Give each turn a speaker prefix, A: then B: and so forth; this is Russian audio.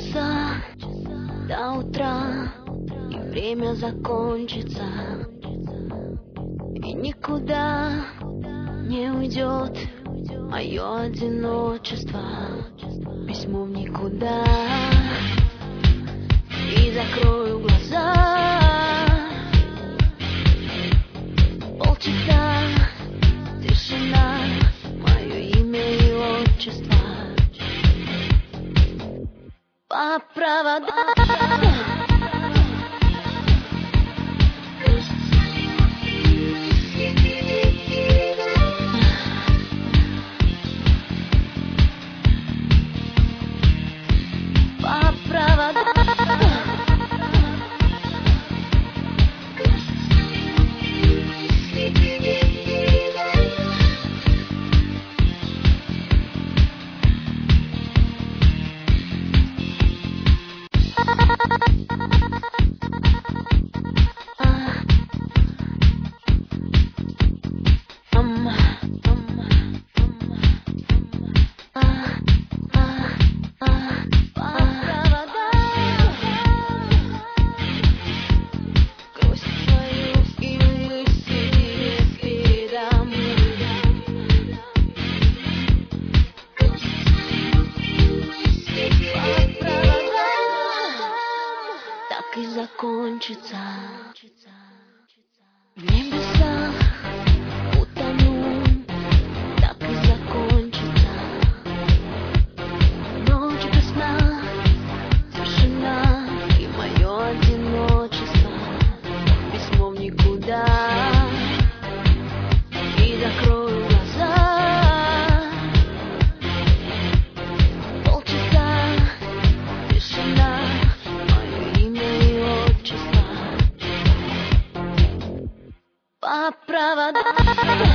A: часа до утра, и время закончится, и никуда не уйдет мое одиночество. Письмо в никуда, и закрою глаза. Полчаса тишина, мое имя и отчество по проводам. И закончится. В небесах утону, так и закончится. Ночь без сна, тишина и мое одиночество. Письмо в никуда, и закрою глаза. Полчаса тишина, по проводам.